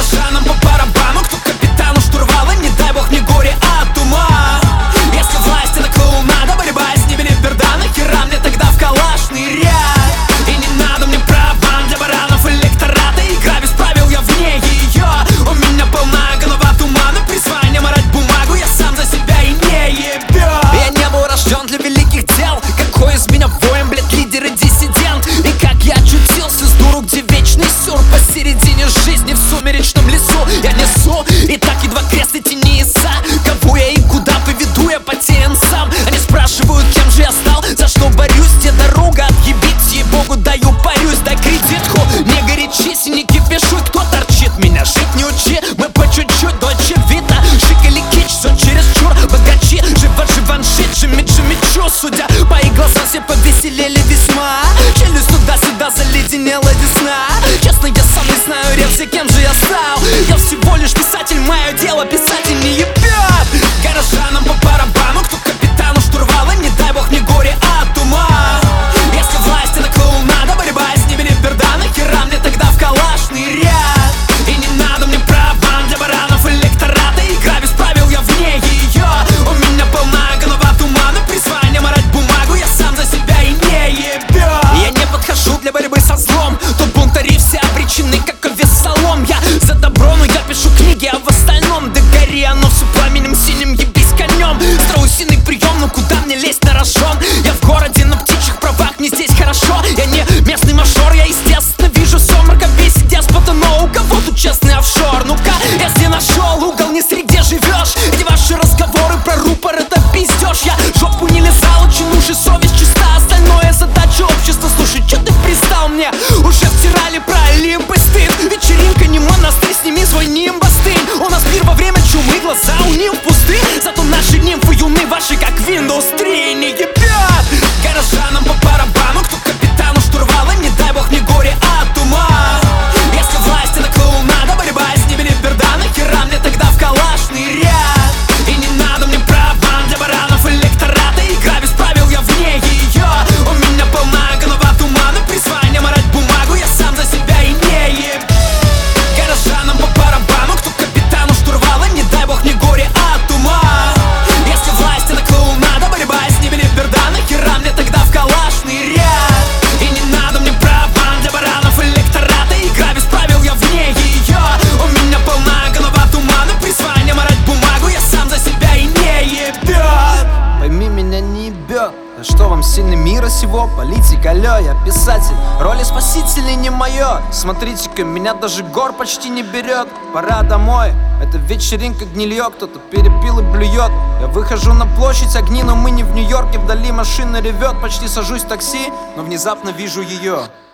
Горожанам по барабану, кто капитану штурвала, не дай бог мне горе от ума. Если власти на клоунада, борьба с ними не берда, нахера мне тогда в калашный ряд? И не надо мне права для баранов электората, игра без правил, я вне ее. У меня полна голова тумана, призвание марать бумагу, я сам за себя и не ебет. Я не был рожден для великих дел, какой из меня воин, блядь, лидер и диссидент. И как я очутился с дуру, где вечный сюр посередине жизни в сумеречном лесу я несу, и так едва крест и тени иса. Кого я и куда поведу, я потерян сам. Они спрашивают, кем же я стал, за что борюсь, где дорога, отъебить ей-богу даю, парюсь, дай кредитку. Не горячись и не кипишуй, кто торчит, меня жить не учи. Мы по чуть-чуть, до очевидно, шик или кич, все чересчур. Богачи, живаншит, Джимми-Джимми-Чу. Судя по их глазам, все повеселели весьма. Челюсть туда-сюда заледенела весна. Честно, я сам не знаю, ревся, кем же я стал. Я всего лишь писатель, мое дело писать и не ебет. Горожанам по барабану, кто капитану штурвала, не дай бог мне горе от ума. Если власти на клоунада, борьба с ними не берда, нахера мне тогда в калашный ряд? И не надо мне права для баранов электората, игра без правил, я вне ее. У меня полна голова тумана, призвание марать бумагу, я сам за себя и не ебет. Я не подхожу для борьбы со злом, тут бунтари все обречены, как овес солом. Я за добро, но я пишу книги, а в остальном да гори оно все пламенем синим, ебись конем. Страусиный прием, но куда мне лезть на рожон? Я в городе на птичьих правах, мне здесь хорошо. Я не местный мажор, я естественно вижу все мракобесие деспота, но у кого тут честный офшор? Ну-ка, я где нашел угол, не сри, где живешь. Эти ваши разговоры про рупор, это пиздеж. Я жопу не лизал, очень уши, совесть чиста. Остальное задача общества, слушай, чё ты пристал мне? Уже втирали про Олимп и стыд. Вечеринка не монастырь, сними свой нимб, остынь. У нас пир во время чумы, глаза у нимф пусты. Зато наши нимфы юны, ваши как Windows 3 не ебет. Горожанам по барабану, кто капитану штурвала, не дай бог мне горе от ума. Если власти на клоунада, борьба с ними не берда, нахера мне тогда в калашный ряд? И не надо мне права для баранов электората, игра без правил, я вне ее. У меня полна голова тумана, призвание марать бумагу, я сам за себя и не ебет. Горожанам по барабану, кто капитану штурвала, не дай бог мне горе от ума. Если власти на клоунада, борьба с ними не берда, нахера мне тогда в калашный ряд? И не надо мне права для баранов электората, игра без правил, я вне ее. У меня полна голова тумана, призвание марать бумагу, я сам за себя и не ебет. Пойми, меня не ебет. А что вам сильный мира сего? Политик, алло, я писатель. Роли спасителей не мое. Смотрите-ка, меня даже гор почти не берет. Пора домой, это вечеринка гнилье. Кто-то перепил и блюет. Я выхожу на площадь, огни, но мы не в Нью-Йорке. Вдали машина ревет, почти сажусь в такси, но внезапно вижу ее.